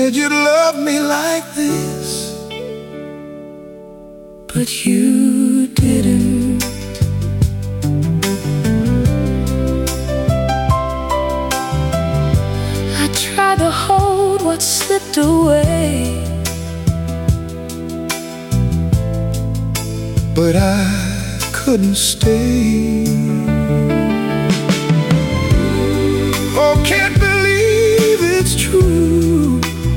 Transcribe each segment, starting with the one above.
said you'd love me like this, but you didn't. I tried to hold what slipped away, but I couldn't stay. Oh, can't believe it's true.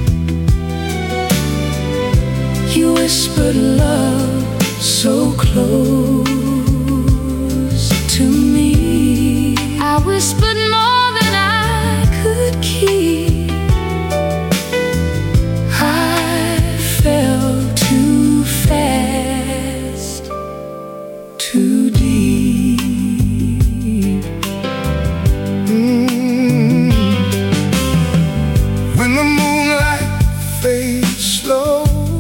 You whispered love so close to me. I whispered more than I could keep. I fell too fast, too deep. When the moonlight fades slow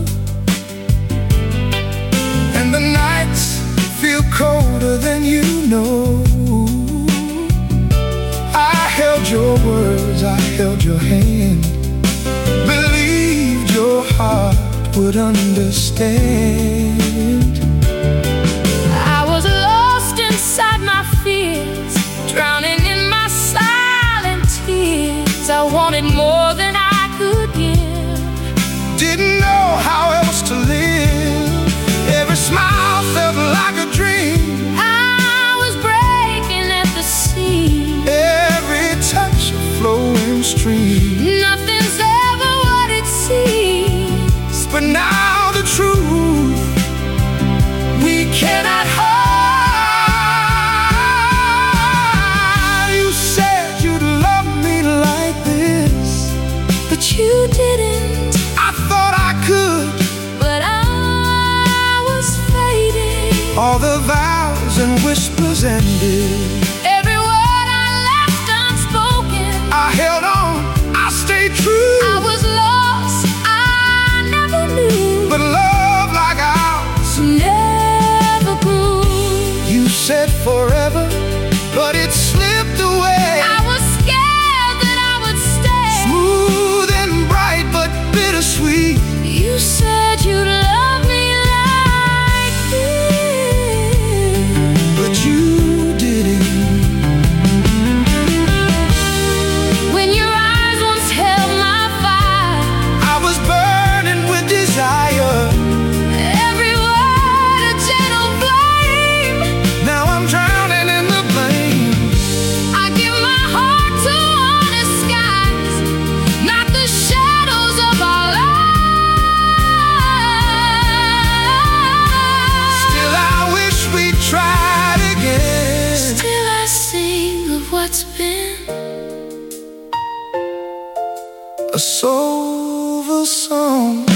and the nights feel colder than you know, I held your words, I held your hand, believed your heart would understand. I was lost inside my fears, drowning in my silent tears. I wanted more than I could give, didn't know how else to live. Every smile felt like a dream. I was breaking at the seams. Every touch a flowing stream. Nothing's ever what it seems, But now the truth we cannot hide. You said you'd love me like this, but you didn't. I thought I could. But I was fading. All the vows and whispers ended. Every word I left unspoken. I held on, I stayed true. I was lost, I never knew. But love like ours Never grew. you said forever, but it slipped away. I was scared that I would stay. Smooth and bright but bittersweet. You said you'd love me like this, But you didn't. when your eyes once held my fire. I was burning with desire. Every word a gentle flame. Now I'm drowning in the blame. I give my heart to honest skies, not the shadows of our lives. Still I wish we tried again. Still I sing of what's been. A silver song.